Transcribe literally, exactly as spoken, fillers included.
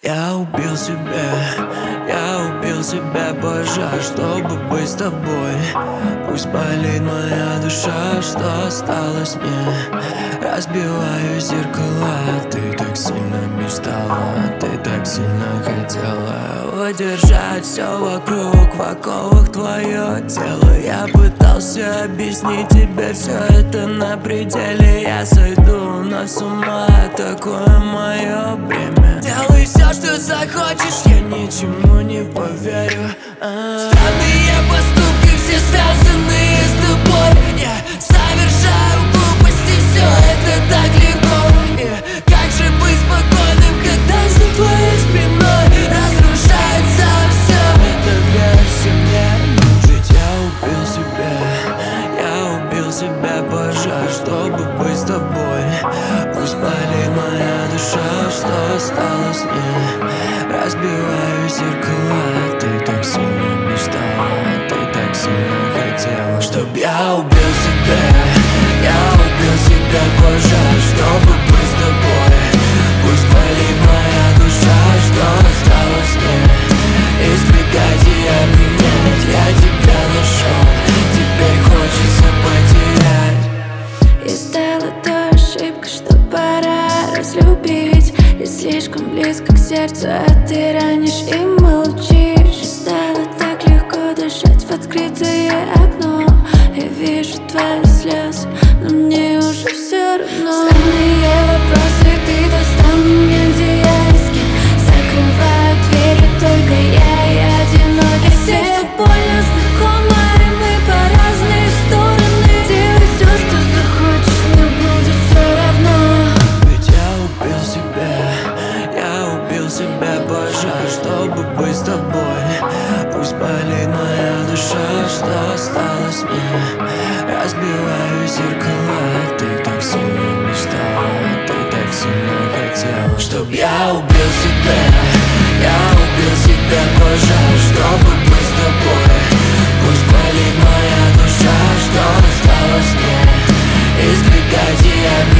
Я убил себя, я убил себя, боже, чтобы быть с тобой. Пусть болит моя душа, что осталось мне. Разбиваю зеркала, ты так сильно мечтала, ты так сильно хотела удержать все вокруг, в оковах твое тело. Я пытался объяснить тебе, все это на пределе. Я сойду на с ума, такое мое бремя. Делай все, что захочешь, я ничему не поверю. а Странные поступки, все связанные с тобой. Я совершаю глупости, все это так легко. И как же быть спокойным, когда за твоей спиной разрушается все? Доверься мне, жить я убил себя, я убил себя, боже, чтобы быть с тобой. Пусть болит моя душа, что осталось мне. Разбиваю зеркала, ты так сильно мечтала, ты так сильно хотела, чтоб я убил себя, я убил себя, боже, чтобы быть с тобой. Пусть болит моя душа, что осталось мне. Избегать и обвинять, я тебя нашел, теперь хочется потерять. И стала той ошибкой, что пора разлюбить. Я слишком близко к сердцу, а ты ранишь и молчишь. И стало так легко дышать в открытое окно. Я вижу твои слезы, но мне уже все равно. Странные вопросы, ты достал меня, где я и с кем. Закрываю двери, только я и одинокий. Сердце больно знакомо, и мы по разные стороны. Делай все, что захочешь, мне будет все равно. Ведь я убил себя, я убил себя, боже, чтобы быть с тобой. Пусть болит моя душа, что осталось мне. Разбиваю зеркала, ты так сильно мечтала, ты так сильно хотела, чтоб я убил себя, я убил себя, боже, чтобы быть с тобой. Пусть болит моя душа, что осталось мне. Избегать и